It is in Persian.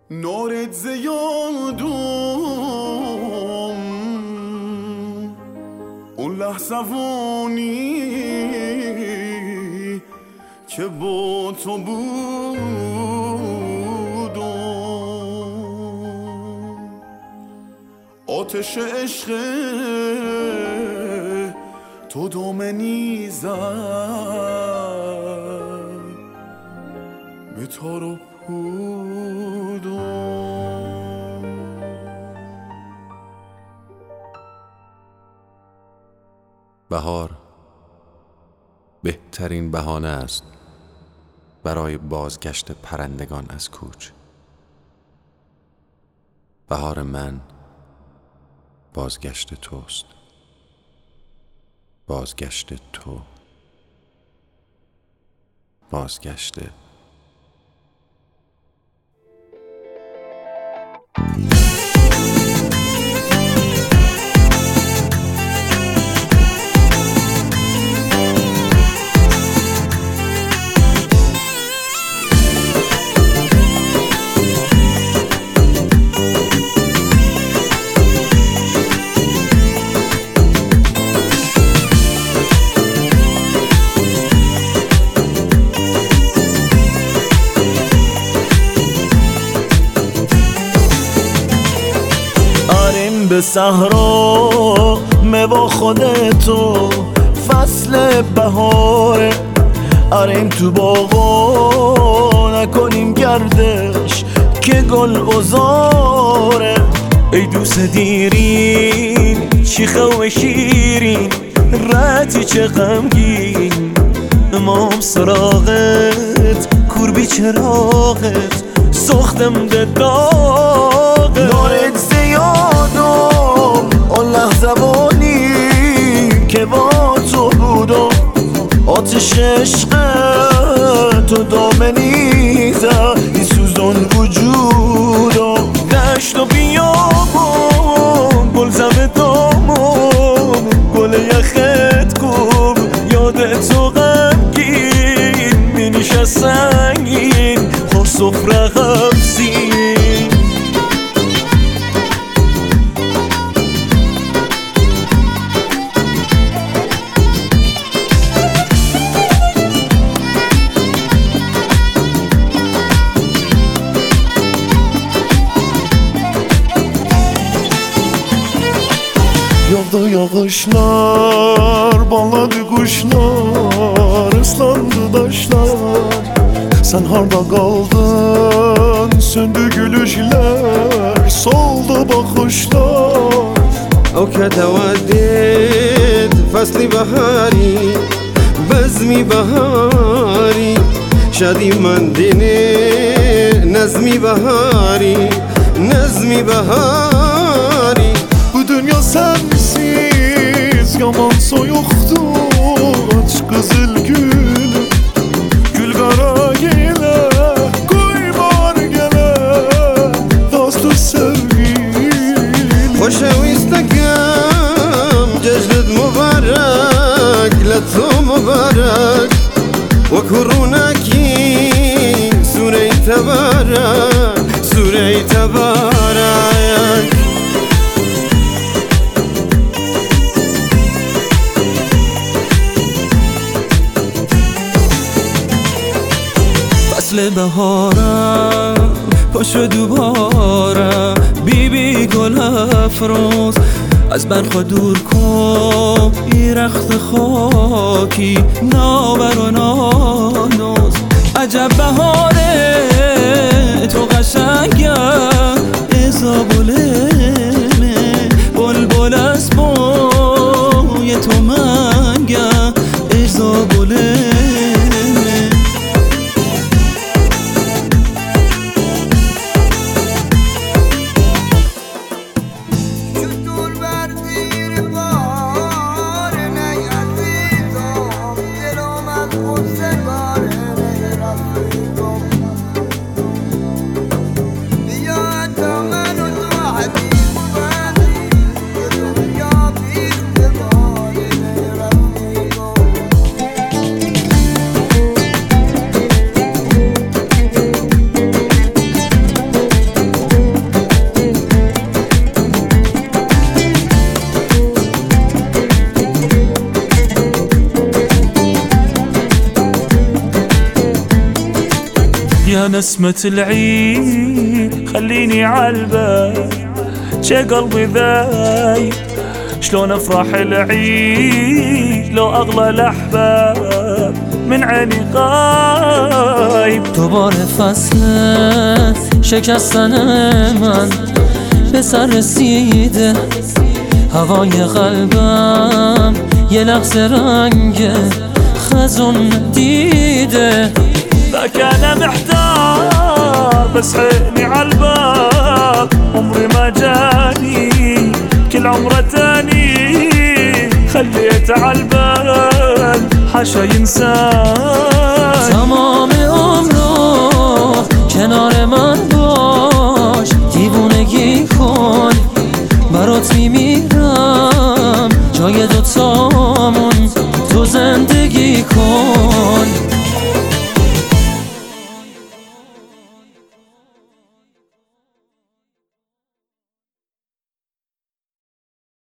نارت زیادم اون لحظوانی که با تو بودم، آتش عشق تو دامنی زد به تار و پودم. بهار بهترین بهانه است برای بازگشت پرندگان از کوچ. بهار من بازگشت توست، بازگشت تو، بازگشت به صحرا با خودتو فصل بهاره، آریم تو باغا نکنیم گردش که گل بزاره. ای دوست دیرین شیخه و شیرین رتی چه غمگین، امام سراغت کوربی چراغت سختم ده داغت. نارت زیادم اون لحظوانی که با تو بودم، آتش عشق تو دامنی زد این سوزان وجودم. دشت و بیابم گل زم دامم گل یخت کن یاد تو غمگین مینیش سنگین خور سفره غمزین. Yağdı yağışlar, bağladı kuşlar, ıslandı taşlar. Sen harda kaldın, söndü gülüşler, soldu bakışlar. أو كتودد فصل بهاری بزمی بهاری شادی من دینه نظمی بهاری نظمی بهاری. Bu dünya sensiz yaman soyuktu, aç kızıl gül gül kara gele koymar gele dostu sevgilim. خوشویستکم جشنت مبارک لطو مبارک و کرونکی سوره تبارک سوره تبارک. فصل بهارم پاشو دوباره بی گل افروز از برخوا دور کن ای رخت خاکی نابر و نانوز. عجب بهاره تو قشنگه ازابولمه بلبل از بوی تو منگه ازابولمه. جا نسمة العيد خليني عالبال شي قلبي ذايب شلون افرح العيد لو اغلى الاحباب من عيني غايب دوباره فصل شکستن من به سر رسیده هوای قلبم یه لحظه رنگ خزون دیده ذاك انا محتار بس عيني عالباب عمري ما جاني كل عمره تاني خليت عالبال حاشا ينسان تمام عمرو کنار من باش دیوونگی کن برات میمیرم جای دوتامون تو زندگی کن